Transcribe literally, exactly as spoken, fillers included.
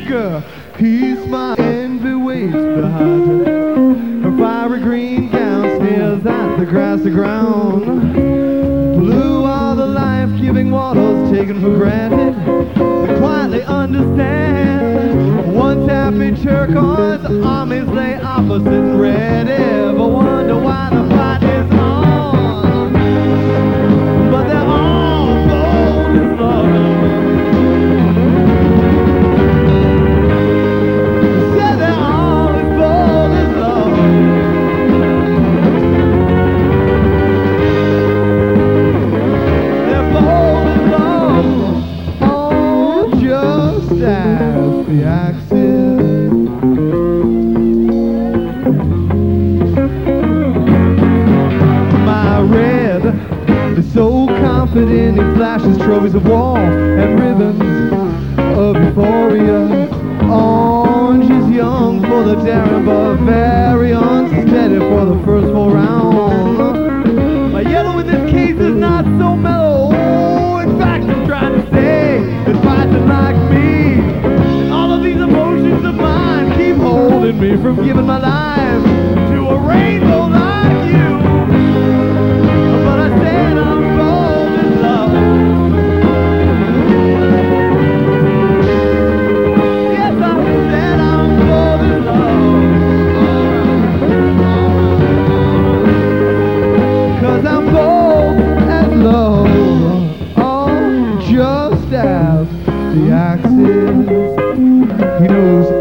girl. He's my envy waits behind her. Her fiery green gown sneers at the grassy ground. Blue are the life-giving waters taken for granted. They quietly understand. Once happy turquoise armies lay opposite and ready. But wonder why the fight is on. But they're all bold as love. Said they're all as bold as love. They're bold as love. Oh, just as the axis. My red is so confident, he flashes trophies of war and ribbons of euphoria. Orange is young for the daring, but very unsteady for the first full round. My yellow in this case is not so mellow. Oh, in fact, I'm trying to say that fighting like me, and all of these emotions of mine keep holding me from giving my life to a rainbow like you. But I said I'm bold as love. Yes, I said I'm bold as love. Cause I'm bold as love. Oh, just as the axis. He knows